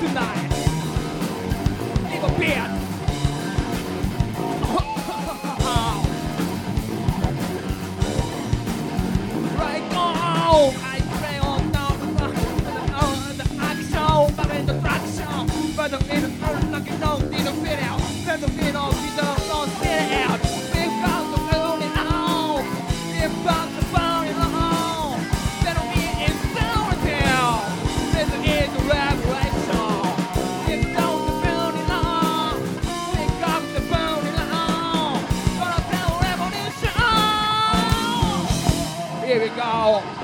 tonight. Leave a bit. Right on. I pray on down the action, but in the traction. But the middle of the no, didn't fit out. But the middle of the don't fit out. We've got the building on. We've got the building on. Then we is down down. This is the revelation. We've got the building on. We've got the building on. Gonna tell revolution. Here we go.